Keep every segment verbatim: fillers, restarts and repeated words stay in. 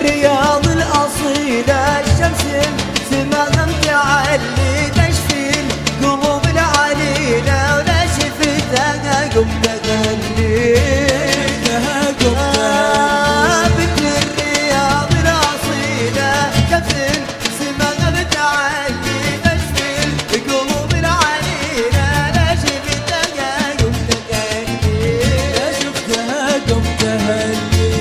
الرياض الأصيلة الشمس سماها متعلي تشفي القلوب العليلة ولا شفتها قم تغني بنت الرياض الأصيلة الشمس سماها متعلي تشفي القلوب العليلة لا شفتها قم تغني لا شفتها قم تهني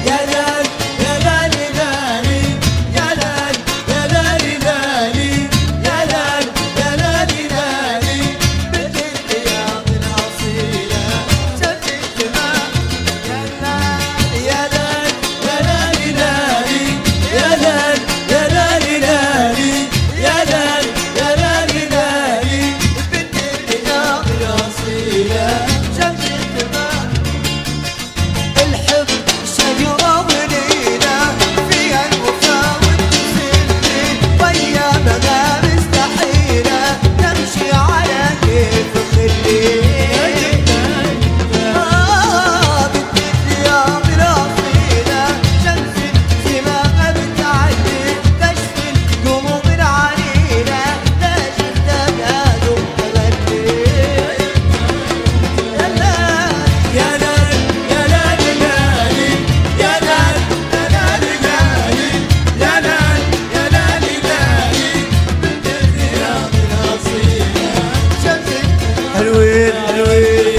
حلوين حلوين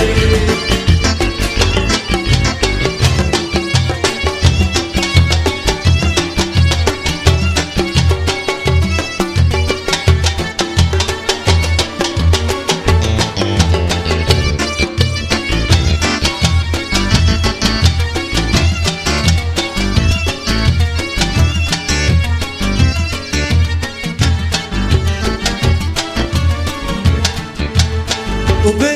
وبين